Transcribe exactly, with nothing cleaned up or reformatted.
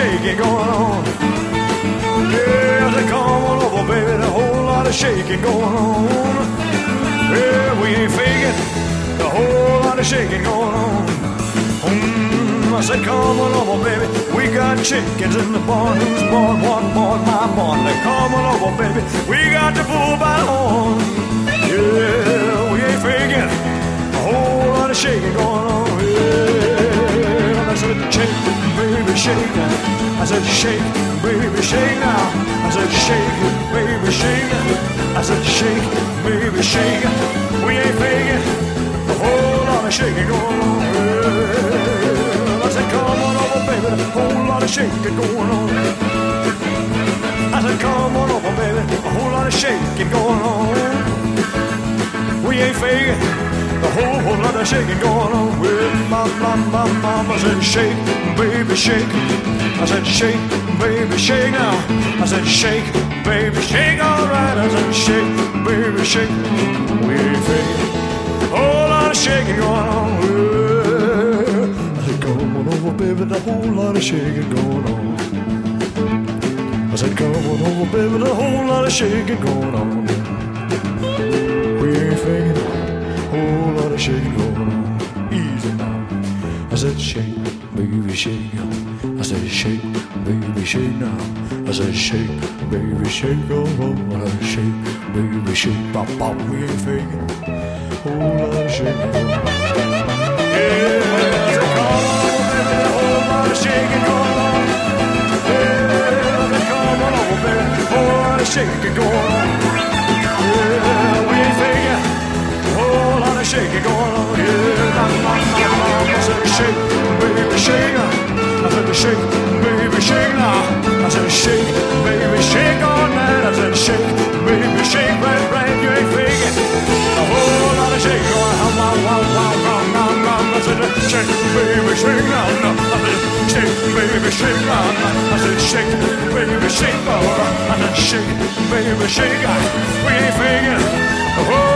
shaking going on. Yeah, I said, come on over, baby, a whole lot of shaking going on. Yeah, we ain't faking, a whole lot of shaking going on. Mm, I said, come on over, baby, we got chickens in the barn. Who's born, one born, my barn. Now come on over, baby, we got the bull by the horn. Yeah, we ain't faking, a whole lot of shaking going on. Yeah, I said, shake, baby, shake now. I said, shake, baby, shake now. I said, shake, baby, shake now. I said, shake, baby, shake. We ain't faking, a whole lot of shaking going on. Yeah. I said, come on over, baby, a whole lot of shaking going on. I said, come on over, baby, a whole lot of shaking going on. We ain't faking, a whole, whole lot of shaking going on. Well, my, my, my mama said, shake, baby, shake. I said, shake, baby, shake now. I said, shake, baby, shake, all right. I said, shake, baby, shake. We ain't faking, a whole lot of shaking going on. Well, I said, come on over, baby, a whole lot of shaking going on. I said, come on over, baby, a whole lot of shaking going on. We ain't faking, whole lot of shaking going on. Easy now. I said, shake, baby, shake. I said, shake, baby, shake now. I said, shake, baby, shake. Oh, oh, I said, shake, baby, shake. Bop, bop, we ain't faking, whole lot of shaking going on. Yeah, I said, come on, baby, a whole lot of shaking going on. Yeah, I said, come on over, baby, a whole lot of shaking going on. Yeah, we ain't faking, whole lot of shaking going on. Yeah, la, la, la, la. I said, shake, baby, shake. I said, shake, baby, shake now. I said, shake, baby, shake all night. I said, shake, baby, shake right, right. You ain't faking, a whole lot of shake going on. Wow, wow, wow, wow, wow, wow. I said, shake, baby, shake now. No, I said, shake, baby, shake now. I said, shake, baby, shake. Oh, I said, shake, baby, shake. We ain't faking, a whole